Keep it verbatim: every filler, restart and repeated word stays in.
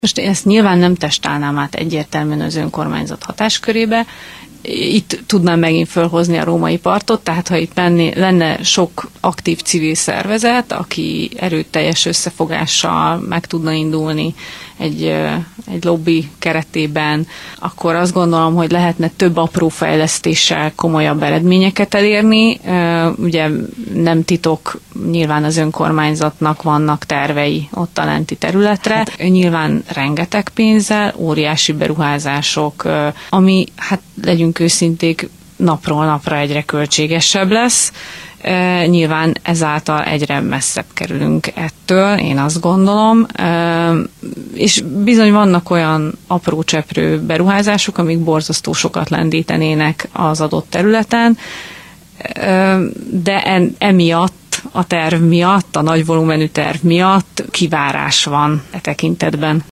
Most én ezt nyilván nem testálnám át egyértelműen az önkormányzat hatáskörébe. Itt tudnám megint fölhozni a római partot, tehát ha itt menné, lenne sok aktív civil szervezet, aki erőteljes összefogással meg tudna indulni egy, egy lobby keretében, akkor azt gondolom, hogy lehetne több apró fejlesztéssel komolyabb eredményeket elérni. Ugye nem titok, nyilván az önkormányzatnak vannak tervei ott a lenti területre. Hát, nyilván rengeteg pénzzel, óriási beruházások, ami, hát legyünk őszinték, napról napra egyre költségesebb lesz. E, nyilván ezáltal egyre messzebb kerülünk ettől, én azt gondolom, e, és bizony vannak olyan apró cseprő beruházások, amik borzasztó sokat lendítenének az adott területen, e, de en, emiatt, a terv miatt, a nagy volumenű terv miatt kivárás van e tekintetben.